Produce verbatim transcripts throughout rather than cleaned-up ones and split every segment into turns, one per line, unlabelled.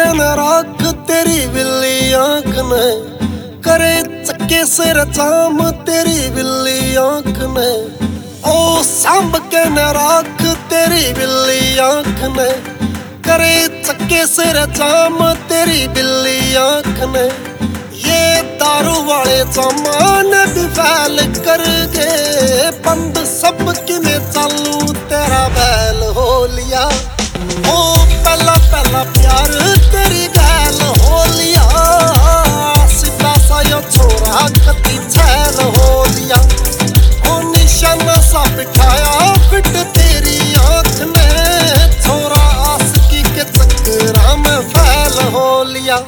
न राख तेरी बिल्ली आंख ने, करे चक्के सिर जाम तेरी बिल्ली आंख ने। ओ सांभ के न राख तेरी बिल्ली आंख ने, करे चक्के सिर जाम तेरी बिल्ली आंख ने। ये दारू वाले जमाने भी फैल कर गए, बंद सब किने चालू तेरा बैल हो लिया। ओ पहला पहला प्यार तेरी गैल हो लिया, सीधा सा यो छोरा कति छैल हो लिया। ओ निशाना सा बिठाया फिट तेरी आंख ने, छोरा आशिकी के चक्करा में फैल हो लिया।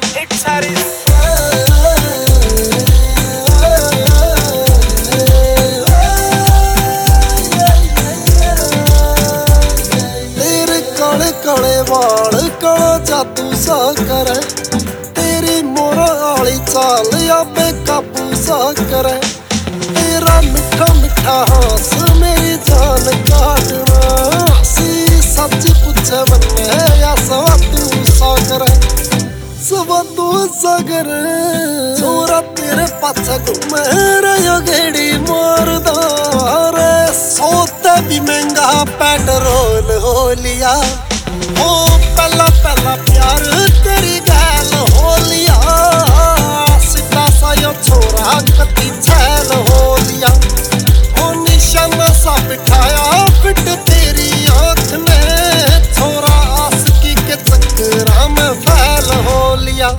काले वाल काला जादू सा करे, तेरी मोरा आली चाल या बेकाबू सा करे। तेरा मिठा मिठा हास मेरी जान काटना, हसी सच पूछे बन्ने या सवादू सा करे, सवादू सा करे। छोरा तेरे पाछे घूमे रहो गेड़ी मारदा रे, सोते भी महंगा पेट्रोल हो लिया। ओ पहला पहला प्यार तेरी गैल हो लिया, सीधा सा यो छोरा कति छैल हो लिया। ओ निशाना सा बिठाया फिट तेरी आंख ने, छोरा आशिकी के चक्करा में फैल हो लिया।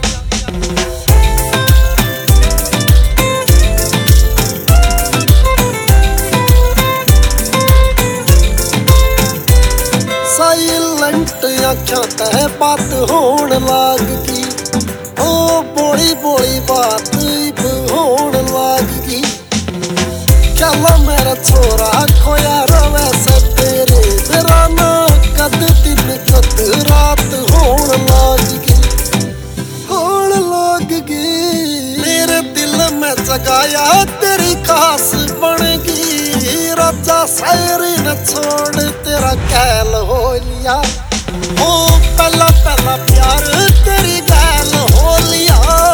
साइलेंट आख्या तह बात होन लाग गई, ओ बोली बोली बात इब होन लाग गई। चला मेरा छोरा खोया रवे से तेरे, तेरा ना कद दिन कद रात होन लाग गई, होन लाग गई। मेरे दिल में जगाया तेरी खास बन गई, राजा शायरी न छोड़ तेरा कैल हो लिया। ओ पहला पहला प्यार तेरी गैल हो लिया,